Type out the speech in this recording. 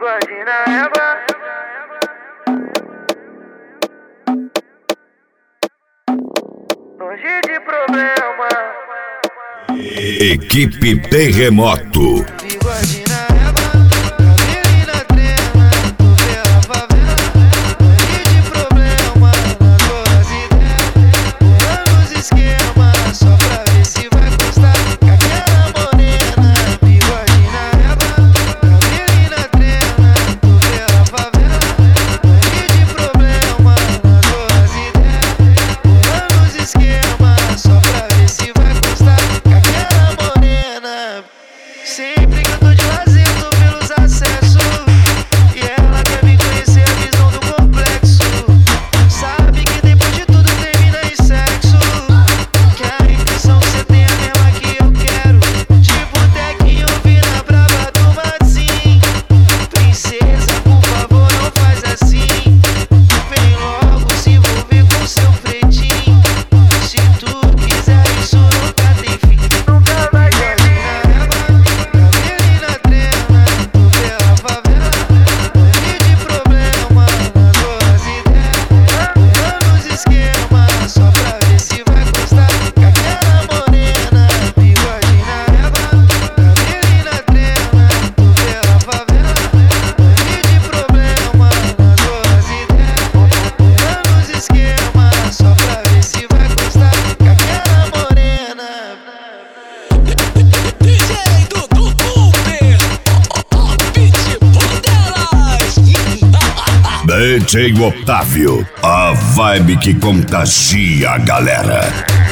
Bigode na régua. Longe de problema. Equipe Terremoto. Bigode na régua. Cabelo na trema. Tu vê a favela. Longe de problema. Nas boas ideias. Pulando os esquemas. Só pra ver se vai custar. Com aquela morena. Bigode na régua. Cabelo na trema. Tu vê a favela. Longe de problema. Nas boas ideias. Pulando os esquemas. Só pra ver se vai custar. Com aquela morena. Sempre que eu tô de lazer, eu tô pelos acessos. E ela quer me conhecer a visão do complexo. Sabe que depois de tudo termina em sexo. Que a intenção cê tem a mesma que eu quero. Tipo Tequinho, na brava do Matsim. Princesa, por favor, não faz assim. Vem logo se envolver com seu pretinho. Se tu quiser isso nunca tem fim. Nunca vai ter fim. DJ Otávio, a vibe que contagia a galera.